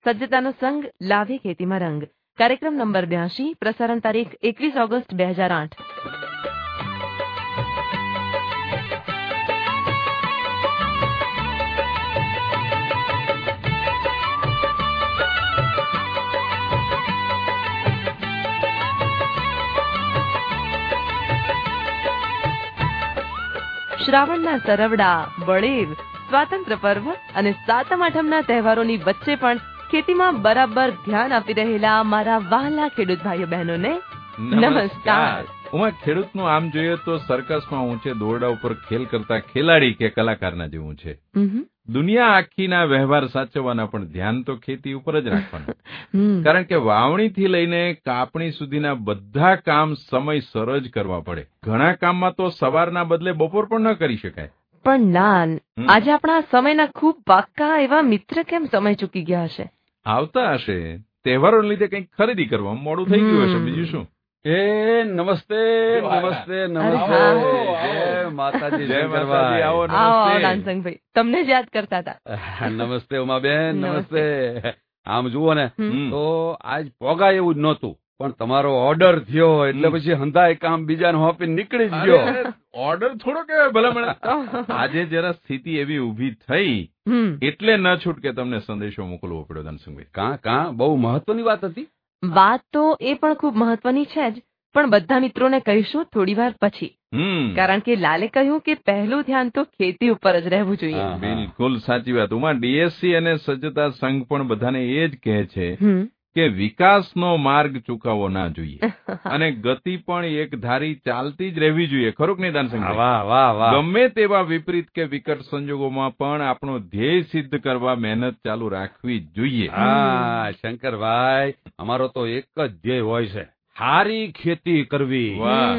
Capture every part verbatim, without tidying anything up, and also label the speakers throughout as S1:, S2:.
S1: સજ્જતાનો સંગ લાવે ખેતીમાં રંગ. કાર્યક્રમ નંબર બ્યાસી, પ્રસારણ તારીખ એકવીસ ઓગસ્ટ બે હજાર આઠ. શ્રાવણના સરવડા, બળેવ, સ્વાતંત્ર્ય પર્વ અને સાતમ આઠમના તહેવારોની વચ્ચે પણ ખેતીમાં બરાબર ધ્યાન આપી રહેલા મારા વહાલા ખેડૂત ભાઈઓ બહેનોને નમસ્કાર.
S2: હું ખેડૂતનું આમ જોઈએ તો સર્કસમાં ઊંચે દોરડા ઉપર ખેલ કરતા ખેલાડી કે કલાકારના જેવું છે. દુનિયા આખીના વ્યવહાર સાચવવાના પણ ધ્યાન તો ખેતી ઉપર જ રાખવાનું. કારણ કે વાવણીથી લઈને કાપણી સુધીના બધા કામ સમયસર જ કરવા પડે. ઘણા કામમાં તો સવારના બદલે બપોર પણ ન કરી શકાય.
S1: પણ લાલ, આજે આપણા સમયના ખૂબ પાક્કા એવા મિત્ર કેમ સમય ચૂકી ગયા હશે?
S2: આવતા હશે. તહેવારોને લીધે કંઈક ખરીદી કરવા મોડું થઈ ગયું હશે, બીજું શું.
S3: એ નમસ્તે નમસ્તે નમસ્તે. જય માતાજી. જય માતાજી. આવો
S1: નમસ્તે. તમને જ યાદ કરતા હતા.
S3: નમસ્તે ઉમાબેન, નમસ્તે. આમ જુઓ ને તો આજ પોગાય એવું જ નહોતું, પણ તમારો ઓર્ડર થયો એટલે પછી હંધાય કામ બીજાને હોપીને નીકળી જ ગયો.
S2: ઓર્ડર થોડો કહેવાય ભલામણ. આજે જરા સ્થિતિ એવી ઉભી થઈ એટલે ન છૂટકે તમને સંદેશો મોકલવો પડ્યો ધનસુખભાઈ.
S3: કાં કાં બહુ મહત્વની વાત હતી.
S1: વાત તો એ પણ ખૂબ મહત્વની છે જ, પણ બધા મિત્રોને કહીશું થોડી વાર પછી. કારણ કે લાલે કહ્યું કે પહેલું ધ્યાન તો ખેતી ઉપર જ રહેવું જોઈએ.
S2: બિલકુલ સાચી વાત. ઉમા, ડીએસસી અને સજ્જતા સંઘ પણ બધાને એ જ કહે છે કે વિકાસનો માર્ગ ચૂકવવો ના જોઈએ અને ગતિ પણ એક ધારી ચાલતી જ રહેવી જોઈએ. ખરું કે નહીં દાનસંગ?
S3: વાહ વાહ વાહ.
S2: ગમે તેવા વિપરીત કે વિકટ સંજોગોમાં પણ આપણો ધ્યેય સિદ્ધ કરવા મહેનત ચાલુ રાખવી જ જોઈએ.
S3: હા શંકરભાઈ, અમારો તો એક જ ધ્યેય હોય છે, સારી ખેતી કરવી,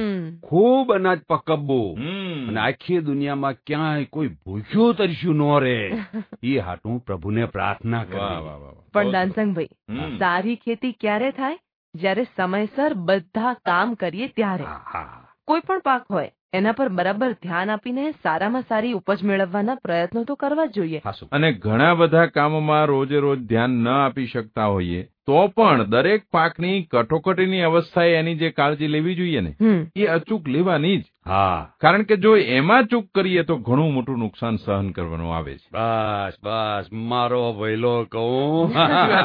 S3: ખૂબ અનાજ પકવવું અને આખી દુનિયામાં ક્યાંય કોઈ ભૂખ્યું તરસ્યું ન રહે એ હાટું પ્રભુને પ્રાર્થના કરવી.
S1: પણ દાનસંગભાઈ, સારી ખેતી ક્યારે થાય? જ્યારે સમયસર બધા કામ કરીએ ત્યારે. કોઈ પણ પાક હોય એના પર બરાબર ધ્યાન આપીને સારામાં સારી ઉપજ મેળવવાના પ્રયત્નો તો કરવા જ જોઈએ.
S2: અને ઘણા બધા કામોમાં રોજે રોજ ધ્યાન ન આપી શકતા હોઈએ તો પણ દરેક પાકની કટોકટીની અવસ્થાએ એની જે કાળજી લેવી જોઈએ ને એ અચૂક લેવાની જ.
S3: હા,
S2: કારણ કે જો એમાં ચૂક કરીએ તો ઘણું મોટું નુકસાન સહન કરવાનું આવે છે.
S3: બસ બસ, મારો વહેલો કહું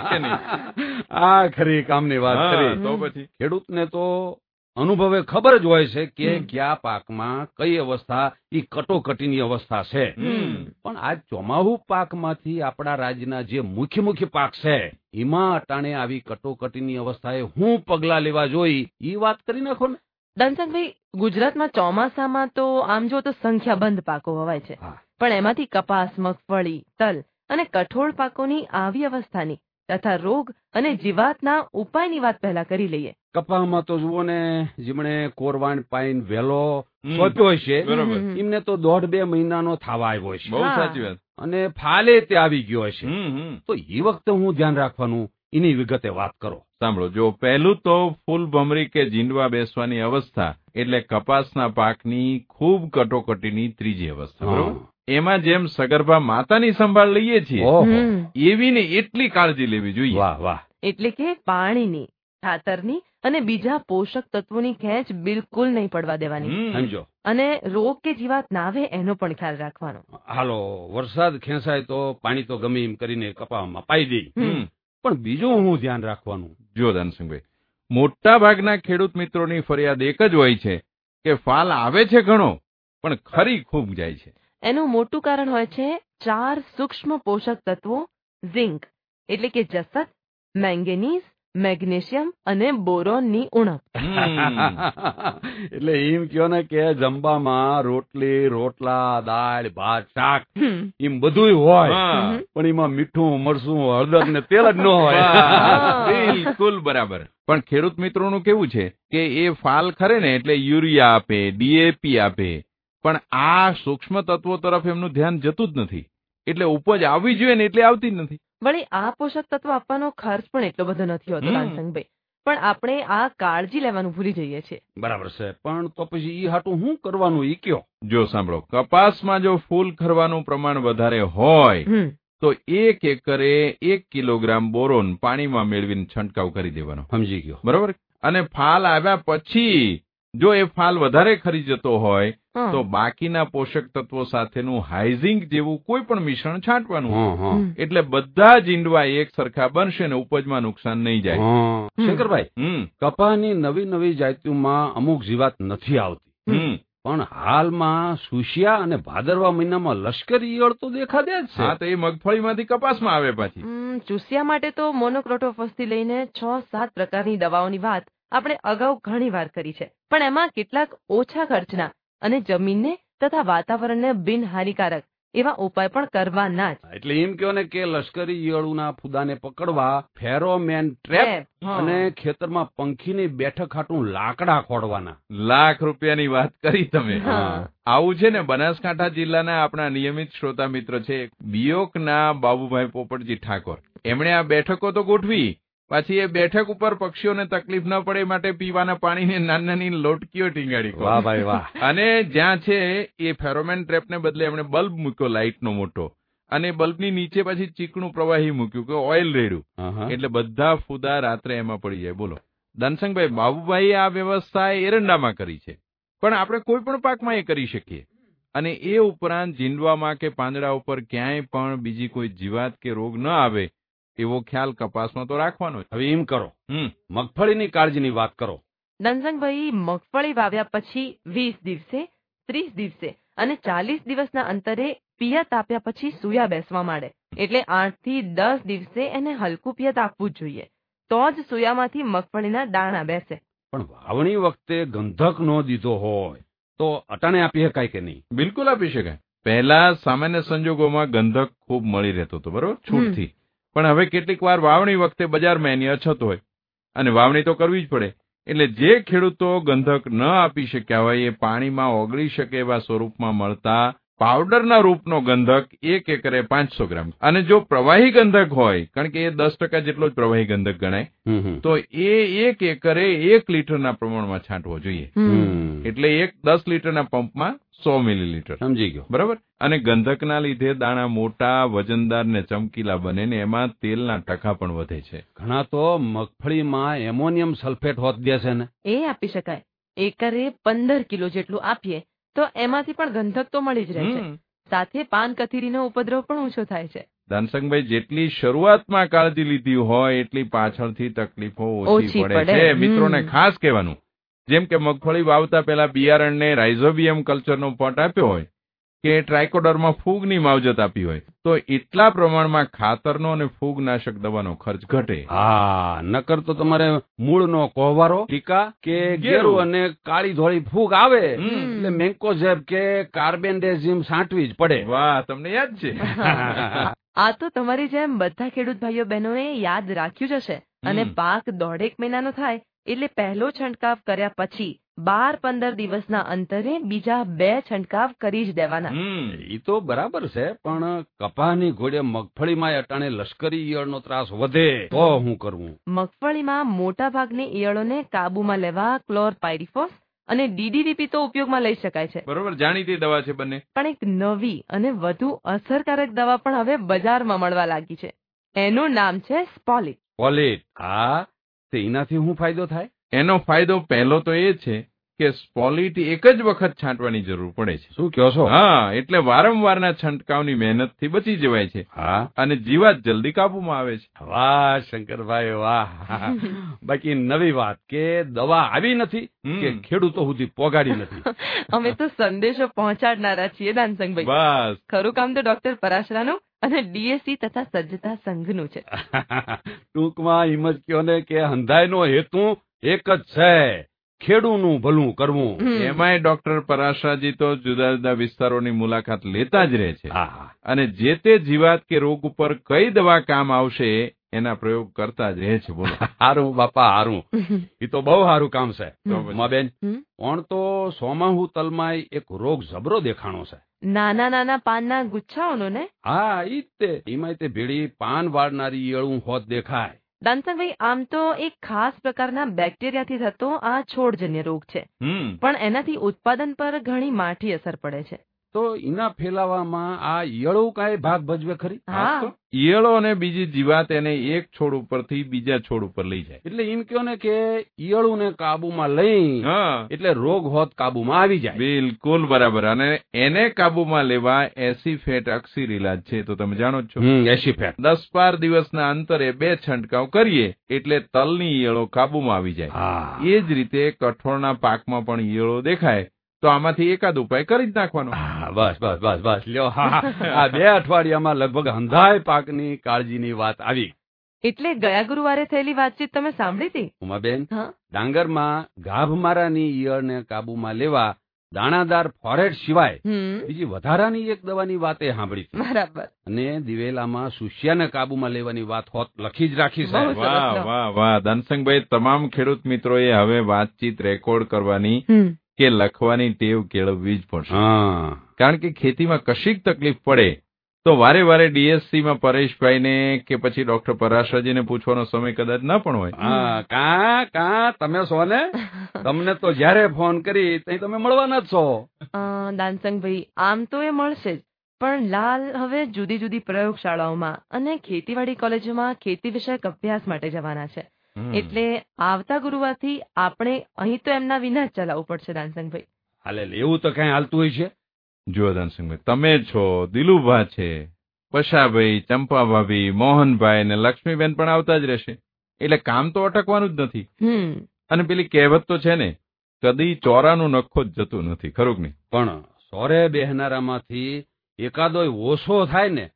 S3: આ ખરી કામની વાત કરી.
S2: તો પછી
S3: ખેડૂતને તો અનુભવે ખબર જ હોય છે કે કયા પાકમાં કઈ અવસ્થા એ કટોકટીની અવસ્થા છે. પણ આ ચોમાહુ પાકમાંથી આપણા રાજ્યના જે મુખ્ય મુખ્ય પાક છે એમાં અટાણે આવી કટોકટીની અવસ્થાએ હું પગલા લેવા જોઈ એ વાત કરી નાખો ને.
S1: દાનસંગભાઈ, ગુજરાતમાં ચોમાસામાં તો આમ જો તો સંખ્યાબંધ પાકો વવાય છે, પણ એમાંથી કપાસ, મગફળી, તલ અને કઠોળ પાકોની આવી અવસ્થાની તથા રોગ અને જીવાતના ઉપાયની વાત પહેલા કરી લઈએ.
S3: કપાસમાં તો જુઓ ને, જેમણે કોરવાણ પાઈન વેલો સોંપ્યો છે એમને તો દોઢ બે મહિનાનો થવા આવ્યો છે.
S2: બહુ સાચી વાત.
S3: અને ફાલે તે આવી ગયો છે. તો એ વખતે હું ધ્યાન રાખવાનું એની વિગતે વાત કરો.
S2: સાંભળો, જો પહેલું તો ફૂલ ભમરી કે જીંડવા બેસવાની અવસ્થા એટલે કપાસના પાકની ખૂબ કટોકટીની ત્રીજી અવસ્થા. બરોબર? એમાં જેમ સગર્ભા માતાની સંભાળ લઈએ છીએ એવી ને એટલી કાળજી લેવી જોઈએ.
S3: વાહ વાહ.
S1: એટલે કે પાણીની, ખાતરની અને બીજા પોષક તત્વોની ખેંચ બિલકુલ નહીં પડવા દેવાની.
S3: સમજો.
S1: અને રોગ કે જીવાત ના આવે એનો પણ ખ્યાલ રાખવાનો.
S3: હાલો, વરસાદ ખેંચાય તો પાણી તો ગમે એમ કરીને કપાસમાં પાઈ દઈ, પણ બીજું હું ધ્યાન રાખવાનું.
S2: જો દાનસિંહભાઈ, મોટા ભાગના ખેડૂત મિત્રોની ફરિયાદ એક જ હોય છે કે ફાલ આવે છે ઘણો પણ ખરી ખૂબ જાય છે.
S1: એનું મોટું કારણ હોય છે ચાર સૂક્ષ્મ પોષક તત્વો, ઝિંક એટલે કે જસત, મેંગેનીઝ, મેગ્નેશિયમ અને બોરોનની ઉણપ.
S3: એટલે એમ કયો ને કે જમવામાં રોટલી, રોટલા, દાળ, ભાત, શાક એમ બધું હોય પણ એમાં મીઠું, મરચું, હળદર ને તેલ જ ન હોય.
S2: બિલકુલ બરાબર. પણ ખેડૂત મિત્રોનું કેવું છે કે એ ફાલ ખરે ને એટલે યુરિયા આપે, ડીએપી આપે, પણ આ સૂક્ષ્મ તત્વો તરફ એમનું ધ્યાન જતું જ નથી. એટલે ઉપજ આવવી જોઈએ ને એટલે આવતી જ નથી.
S1: વળી આ પોષક તત્વ આપવાનો ખર્ચ પણ એટલો બધો નથી હોતો કાંસંગભાઈ, પણ આપણે આ કાળજી લેવાનું ભૂલી જઈએ છીએ.
S3: બરાબર છે, પણ તો પછી ઈ હાટું શું કરવાનું ઈ કયો?
S2: જો સાંભળો, કપાસમાં જો ફૂલ ખરવાનું પ્રમાણ વધારે હોય તો એક એકરે એક કિલોગ્રામ બોરોન પાણીમાં મેળવીને છંટકાવ કરી દેવાનો.
S3: સમજી ગયો.
S2: બરોબર. અને ફાલ આવ્યા પછી જો એ ફાલ વધારે ખરી જતો હોય તો બાકીના પોષક તત્વો સાથેનું હાઇઝિંક જેવું કોઈ પણ મિશ્રણ છાંટવાનું. એટલે બધા જીંડવા એક સરખા બનશે ને ઉપજમાં નુકસાન નહીં જાય.
S3: શંકરભાઈ, કપાસની નવી નવી જાતિઓમાં અમુક જીવાત નથી આવતી, પણ હાલમાં સુશિયા અને ભાદરવા મહિનામાં લશ્કરી ઈયળ તો દેખા દે જ છે.
S2: હા, તો એ મગફળીમાંથી કપાસમાં આવે પાછી.
S1: ચૂસિયા માટે તો મોનોક્રોટોફોસ થી લઈને છ સાત પ્રકારની દવાઓની વાત આપણે અગાઉ ઘણી વાર કરી છે, પણ એમાં કેટલાક ઓછા ખર્ચના અને જમીનને તથા વાતાવરણને બિનહાનિકારક એવા ઉપાય પણ કરવાના જ.
S3: એટલે એમ કહો ને કે લશ્કરી ઈયળોના ફૂદાને પકડવા ફેરોમેન ટ્રેપ અને ખેતરમાં પંખીની બેઠક હાટું લાકડા ખોડવાના.
S2: લાખ રૂપિયાની વાત કરી તમે. આવું છે ને બનાસકાંઠા જિલ્લાના આપણા નિયમિત શ્રોતા મિત્ર છે બિયોકના બાબુભાઈ પોપટજી ઠાકોર, એમણે આ બેઠકો તો ગોઠવી, પાછી એ બેઠક ઉપર પક્ષીઓને તકલીફ ન પડે માટે પીવાના પાણીને નાની નાની લોટકીઓ ટીંગાડી.
S3: વાહ ભાઈ વાહ.
S2: અને જ્યાં છે એ ફેરોમેન ટ્રેપને બદલે એમણે બલ્બ મૂક્યો લાઇટનો મોટો, અને બલ્બની નીચે પછી ચીકણું પ્રવાહી મૂક્યું કે ઓઇલ રેડ્યું, એટલે બધા ફૂદા રાત્રે એમાં પડી જાય. બોલો દાનસંગભાઈ, બાબુભાઈ આ વ્યવસ્થા એરંડામાં કરી છે, પણ આપણે કોઈ પણ પાકમાં એ કરી શકીએ. અને એ ઉપરાંત જીંડવામાં કે પાંદડા ઉપર ક્યાંય પણ બીજી કોઈ જીવાત કે રોગ ન આવે એવો ખ્યાલ કપાસમાં તો રાખવાનો.
S3: હવે એમ કરો, મગફળીની કાળજીની વાત કરો.
S1: દાનસંગભાઈ, મગફળી વાવ્યા પછી વીસ દિવસે, ત્રીસ દિવસે અને ચાલીસ દિવસના અંતરે પિયત આપ્યા પછી સુયા બેસવા માંડે, એટલે આઠ થી દસ દિવસે એને હલકું પિયત આપવું જ જોઈએ, તો જ સુયામાંથી મગફળીના દાણા બેસે.
S3: પણ વાવણી વખતે ગંધક ન દીધો હોય તો અટાણે આપી શકાય કે નહીં?
S2: બિલકુલ આપી શકાય. પહેલા સામાન્ય સંજોગોમાં ગંધક ખૂબ મળી રહેતો હતો, બરોબર, છૂટથી. પણ હવે કેટલીક વાર વાવણી વખતે બજારમાં એની અછત હોય અને વાવણી તો કરવી જ પડે, એટલે જે ખેડૂતો ગંધક ન આપી શક્યા હોય એ પાણીમાં ઓગળી શકે એવા સ્વરૂપમાં મળતા પાવડરના રૂપનો ગંધક એક એકરે પાંચસો ગ્રામ, અને જો પ્રવાહી ગંધક હોય, કારણ કે એ દસ ટકા જેટલો જ પ્રવાહી ગંધક ગણાય, તો એ એક એકરે એક લીટરના પ્રમાણમાં છાંટવો જોઈએ. એટલે એક દસ લીટરના પંપમાં સો મિલીલીટર.
S3: સમજી ગયો.
S2: બરાબર. અને ગંધકના લીધે દાણા મોટા, વજનદાર ને ચમકીલા બને ને એમાં તેલના ટકા પણ વધે છે.
S3: ઘણા તો મગફળીમાં એમોનિયમ સલ્ફેટ હોત દે છે ને,
S1: એ આપી શકાય. એકરે પંદર કિલો જેટલું આપીએ તો એમાંથી પણ ગંધક તો મળી જ રહે છે, સાથે પાન કથીરીનો ઉપદ્રવ પણ ઓછો થાય છે.
S2: દાનસંગભાઈ, જેટલી શરૂઆતમાં કાળજી લીધી હોય એટલી પાછળથી તકલીફો ઓછી પડે છે. મિત્રોને ખાસ કહેવાનું, જેમ કે મગફળી વાવતા પહેલા બિયારણને રાઇઝોબિયમ કલ્ચરનો પટ આપ્યો હોય કે ટ્રાયકોડરમાં ફૂગની માવજત આપી હોય તો એટલા પ્રમાણમાં ખાતરનો અને ફૂગનાશક દવાનો ખર્ચ ઘટે.
S3: હા, નકર તો તમારે મૂળનો કોહવારો, ટીકા કે ગેરું અને કાળી ધોળી ફૂગ આવે એટલે મેન્કોઝેબ કે કાર્બેન્ડેઝિમ છાંટવી જ પડે.
S2: વાહ, તમને યાદ છે.
S1: આ તો તમારી જેમ બધા ખેડૂત ભાઈઓ બહેનોએ યાદ રાખ્યું જ હશે. અને પાક દોઢેક મહિનાનો થાય એટલે પહેલો છંટકાવ કર્યા પછી બાર પંદર દિવસના અંતરે બીજા બે છંટકાવ કરી જ દેવાના.
S3: એ તો બરાબર છે, પણ કપાસની ઘોડે મગફળીમાં અટાણે લશ્કરી ઈયળનો ત્રાસ વધે તો શું કરવું?
S1: મગફળીમાં મોટા ભાગની ઈયળોને કાબુમાં લેવા ક્લોરપાયરીફોસ અને ડીડીટીપી તો ઉપયોગમાં લઈ શકાય છે.
S2: બરોબર, જાણીતી દવા છે બંને.
S1: પણ એક નવી અને વધુ અસરકારક દવા પણ હવે બજારમાં મળવા લાગી છે. એનું નામ છે સ્પોલિટ.
S3: સ્પોલિટ. હા, એનાથી શું ફાયદો થાય?
S2: એનો ફાયદો પહેલો તો એ છે કે સ્પોલિટ એક જ વખત છાંટવાની જરૂર પડે છે.
S3: શું કહો છો?
S2: હા, એટલે વારંવારના છંટકાવની મહેનતથી બચી જવાય છે.
S3: હા,
S2: અને જીવાત જલ્દી કાબુમાં આવે છે.
S3: વાહ શંકરભાઈ વાહ. બાકી નવી વાત કે દવા આવી નથી કે ખેડૂતો સુધી પોગાડી નથી.
S1: અમે તો સંદેશો પહોંચાડનારા છીએ દાનસંગભાઈ.
S2: બસ,
S1: ખરું કામ તો ડોક્ટર પરાશરાનું અને ડીએસસી તથા સજ્જતા સંઘનું છે.
S3: ટૂંકમાં એમ જ કહો ને કે હંધાઈનો હેતુ એક જ છે, ખેડૂનું ભલું કરવું.
S2: એમાંય ડોક્ટર પરાશરાજી તો જુદા જુદા વિસ્તારોની મુલાકાત લેતા જ રહે છે અને જે તે જીવાત કે રોગ ઉપર કઈ દવા કામ આવશે એના પ્રયોગ કરતા જ રહે છે. બોલો.
S3: હારું બાપા હારું, એ તો બહુ સારું કામ છે. બેન, પણ તો સોમાહુ તલમાં એક રોગ જબરો દેખાણો છે.
S1: નાના નાના પાનના ગુચ્છાઓનો ને?
S3: હા, ઈ જ તે. એમાં તે ભેડી પાન વાળનારી ઈયળું હોત દેખાય.
S1: દાનસંગભાઈ, આમ તો એક ખાસ પ્રકારના બેક્ટેરિયાથી થતો આ છોડજન્ય રોગ છે, પણ એનાથી ઉત્પાદન પર ઘણી માઠી અસર પડે છે.
S3: તો એના ફેલાવામાં આ ઈયળો કાંઈ ભાગ ભજવે ખરી?
S2: ઈયળો અને બીજી જીવાત એને એક છોડ ઉપરથી બીજા છોડ ઉપર લઈ જાય.
S3: એટલે એમ કહો ને કે ઈયળું ને કાબુમાં લઈ એટલે રોગ હોત કાબુમાં આવી જાય.
S2: બિલકુલ બરાબર. અને એને કાબુમાં લેવા એસીફેટ અક્સીર ઇલાજ છે, તો તમે જાણો જ છો.
S3: એસીફેટ
S2: દસ બાર દિવસના અંતરે બે છંટકાવ કરીએ એટલે તલની ઈયળો કાબુમાં આવી જાય. એ જ રીતે કઠોળના પાકમાં પણ ઈયળો દેખાય તો આમાંથી એકાદ ઉપાય કરી જ નાખવાનો.
S3: બસ બસ બસ બસ લ્યો. આ બે અઠવાડિયામાં લગભગ હંધાય પાકની કાળજીની વાત આવી.
S1: એટલે ગયા ગુરુવારે થયેલી વાતચીત તમે સાંભળી હતી
S3: ઉમાબેન? ડાંગરમાં ગાભમારાની ઈયળને કાબુમાં લેવા દાણાદાર ફોરેટ સિવાય બીજી વધારાની એક દવાની વાતે સાંભળી.
S1: બરાબર.
S3: અને દિવેલામાં સુશિયાને કાબુમાં લેવાની વાત હોત લખી જ રાખી છે.
S2: વાહ વાહ વાહ દાનસંગભાઈ, તમામ ખેડૂત મિત્રોએ હવે વાતચીત રેકોર્ડ કરવાની કે લખવાની ટેવ કેળવવી જ પડશે. કારણ કે ખેતીમાં કશીક તકલીફ પડે તો વારે વારે ડીએસસીમાં પરેશભાઈને કે પછી ડોક્ટર પરાશરજીને પૂછવાનો સમય કદાચ ન પણ હોય.
S3: કા કા તમે છો ને, તમને તો જયારે ફોન કરી ત્યાં તમે મળવાના જ છો.
S1: દાનસંગભાઈ, આમ તો એ મળશે જ, પણ લાલ હવે જુદી જુદી પ્રયોગશાળાઓમાં અને ખેતીવાડી કોલેજોમાં ખેતી વિષયક અભ્યાસ માટે જવાના છે. એટલે આવતા ગુરુવારથી આપણે અહીં તો એમના વિના જ ચલાવવું પડશે. દાનસંગભાઈ,
S3: હાલે એવું તો કઈ હાલતું હોય છે?
S2: જુઓ દાનસંગભાઈ, તમે છો, દિલુભા છે, પશાભાઈ, ચંપાભાભી, મોહનભાઈ ને લક્ષ્મીબેન પણ આવતા જ રહેશે. એટલે કામ તો અટકવાનું જ નથી. અને પેલી કહેવત તો છે ને, કદી ચોરાનું નખો જ જતું નથી, ખરું કે નહીં?
S3: પણ સોરે બેહનારામાંથી એકાદોય ઓછો થાય ને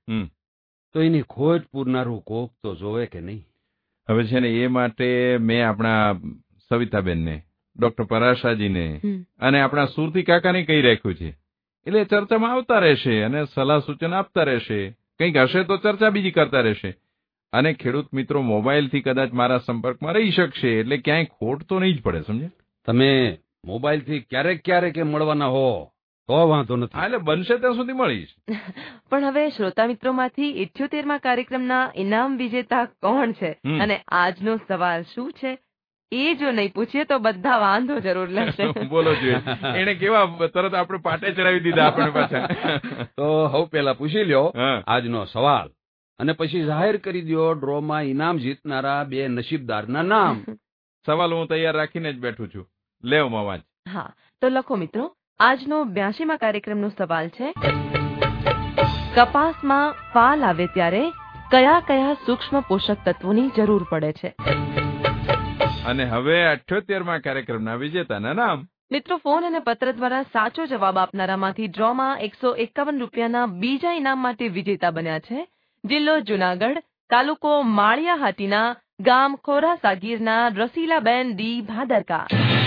S3: તો એની ખોટ પૂરનારું કોક તો જોવે કે નહીં?
S2: હવે છે ને એ માટે મેં આપણા સવિતાબેનને, ડોક્ટર પરાશાજીને અને આપણા સુરતી કાકાને કહી રાખ્યું છે. એટલે ચર્ચામાં આવતા રહેશે અને સલાહ સૂચન આપતા રહેશે. કંઈક હશે તો ચર્ચા બીજી કરતા રહેશે. અને ખેડૂત મિત્રો મોબાઈલથી કદાચ મારા સંપર્કમાં રહી શકશે, એટલે ક્યાંય ખોટ તો નહીં જ પડે. સમજે?
S3: તમે મોબાઈલથી ક્યારેક ક્યારેક મળવાના હો તો વાંધો નથી.
S2: એટલે બનશે ત્યાં સુધી મળીશ.
S1: પણ હવે શ્રોતા મિત્રોમાંથી ઇઠ્યોતેરમાં કાર્યક્રમના ઇનામ વિજેતા કોણ છે અને આજનો સવાલ શું છે એ જો નહીં પૂછીએ તો બધા વાંધો જરૂર લેશે.
S2: બોલો જોઈએ, એને કેવા તરત આપણે પાટે ચડાવી દીધા આપણે પાછા.
S3: તો હવે પેલા પૂછી લ્યો આજનો સવાલ અને પછી જાહેર કરી દો ડ્રોમાં ઇનામ જીતનારા બે નસીબદારના નામ.
S2: સવાલ હું તૈયાર રાખીને જ બેઠું છું. લેવ માવાજ.
S1: હા, તો લખો મિત્રો. આજનો બ્યાસીમાં કાર્યક્રમનો સવાલ છે, કપાસમાં ફાલ આવે ત્યારે કયા કયા સૂક્ષ્મ પોષક તત્વોની જરૂર પડે છે?
S2: અને હવે અઠ્યોતેરમાં કાર્યક્રમના વિજેતાના નામ.
S1: મિત્રો, ફોન અને પત્ર દ્વારા સાચો જવાબ આપનારામાંથી ડ્રોમાં એકસો એકાવન રૂપિયાના બીજા ઇનામ માટે વિજેતા બન્યા છે જિલ્લો જુનાગઢ, તાલુકો માળિયાહાટીના ગામ ખોરાસાગીરના રસીલાબેન ડી ભાદરકા.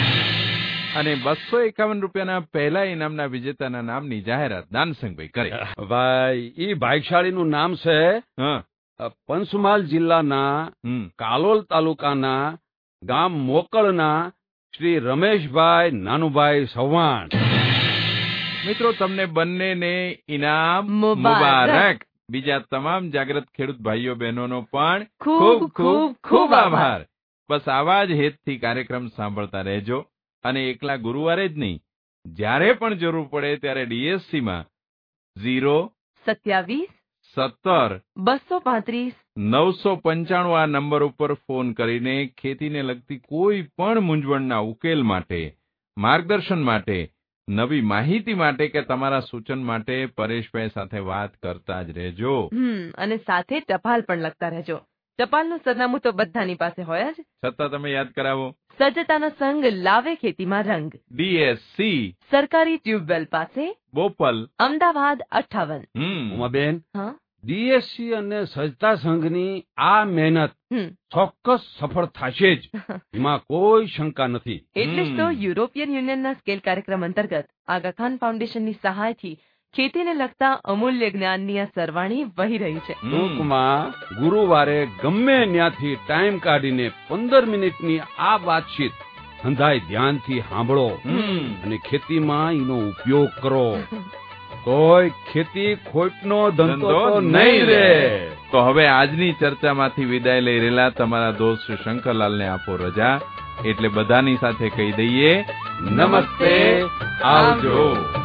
S2: અને બસો એકાવન રૂપિયાના પહેલા ઇનામના વિજેતાના નામની જાહેરાત દાનસંગભાઈ કરે.
S3: ભાઈ, ઈ ભાગ્યશાળીનું નામ છે પંચમહાલ જિલ્લાના કાલોલ તાલુકાના ગામ મોકળના શ્રી રમેશભાઈ નાનુભાઈ ચૌહાણ.
S2: મિત્રો, તમને બંનેને ઇનામ મુબારક. બીજા તમામ જાગૃત ખેડૂત ભાઈઓ બહેનોનો પણ ખૂબ ખૂબ ખૂબ આભાર. બસ આવા જ હેતથી કાર્યક્રમ સાંભળતા રહેજો. અને એકલા ગુરુવારે જ નહીં, જ્યારે પણ જરૂર પડે ત્યારે ડીએસસીમાં ઝીરો
S1: સત્યાવીસ
S2: સત્તર
S1: બસો પાંત્રીસ
S2: નવસો પંચાણું આ નંબર ઉપર ફોન કરીને ખેતીને લગતી કોઈ પણ મૂંઝવણના ઉકેલ માટે, માર્ગદર્શન માટે, નવી માહિતી માટે કે તમારા સૂચન માટે પરેશભાઈ સાથે વાત કરતા જ રહેજો.
S1: અને સાથે ટપાલ પણ લખતા રહેજો. ટપાલનું સરનામું તો બધાની પાસે હોય જ,
S2: છતાં તમે યાદ કરાવો.
S1: સજ્જતાનો સંગ લાવે ખેતીમાં રંગ,
S2: ડીએસસી,
S1: સરકારી ટ્યુબવેલ પાસે,
S2: બોપલ,
S1: અમદાવાદ અઠ્ઠાવન.
S3: ઉમાબેન, ડીએસસી અને સજ્જતા સંઘની આ મહેનત ચોક્કસ સફળ થશે જ, એમાં કોઈ શંકા નથી.
S1: એટલે જ તો યુરોપિયન યુનિયનના સ્કેલ કાર્યક્રમ અંતર્ગત આગા ખાન ફાઉન્ડેશનની સહાયથી ખેતીને લગતા અમૂલ્ય જ્ઞાનની આ સરવાણી વહી રહી છે.
S3: ટૂંકમાં ગુરુવારે ગમે ત્યાંથી ટાઈમ કાઢીને પંદર મિનિટની આ વાતચીત હંધાય ધ્યાનથી સાંભળો અને ખેતીમાં એનો ઉપયોગ કરો. કોઈ ખેતી ખોટનો ધંધો નહીં રહે.
S2: તો હવે આજની ચર્ચામાંથી વિદાય લઈ રહેલા તમારા દોસ્ત શ્રી શંકરલાલને આપો રજા. એટલે બધાની સાથે કહી દઈએ, નમસ્તે, આવજો.